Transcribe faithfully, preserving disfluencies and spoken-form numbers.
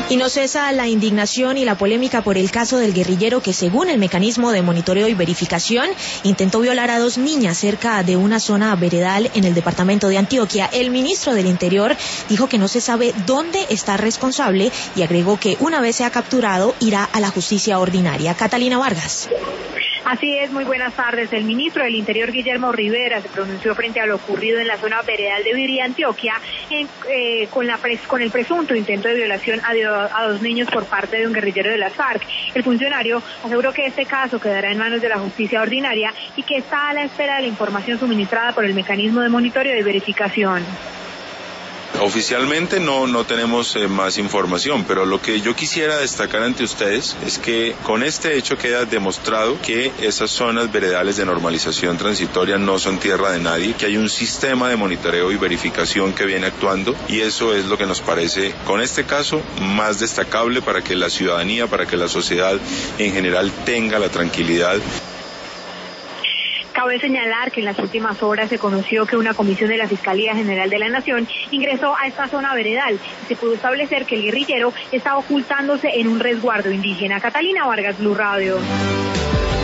Y no cesa la indignación y la polémica por el caso del guerrillero que, según el mecanismo de monitoreo y verificación, intentó violar a dos niñas cerca de una zona veredal en el departamento de Antioquia. El ministro del Interior dijo que no se sabe dónde está responsable y agregó que una vez sea capturado irá a la justicia ordinaria. Catalina Vargas. Así es, muy buenas tardes. El ministro del Interior, Guillermo Rivera, se pronunció frente a lo ocurrido en la zona veredal de Virí, Antioquia, en, eh, con, la pres, con el presunto intento de violación a, a dos niños por parte de un guerrillero de las FARC. El funcionario aseguró que este caso quedará en manos de la justicia ordinaria y que está a la espera de la información suministrada por el mecanismo de monitoreo y verificación. Oficialmente no, no tenemos eh, más información, pero lo que yo quisiera destacar ante ustedes es que con este hecho queda demostrado que esas zonas veredales de normalización transitoria no son tierra de nadie, que hay un sistema de monitoreo y verificación que viene actuando, y eso es lo que nos parece, con este caso, más destacable para que la ciudadanía, para que la sociedad en general tenga la tranquilidad. Cabe señalar que en las últimas horas se conoció que una comisión de la Fiscalía General de la Nación ingresó a esta zona veredal y se pudo establecer que el guerrillero estaba ocultándose en un resguardo indígena. Catalina Vargas, Blue Radio.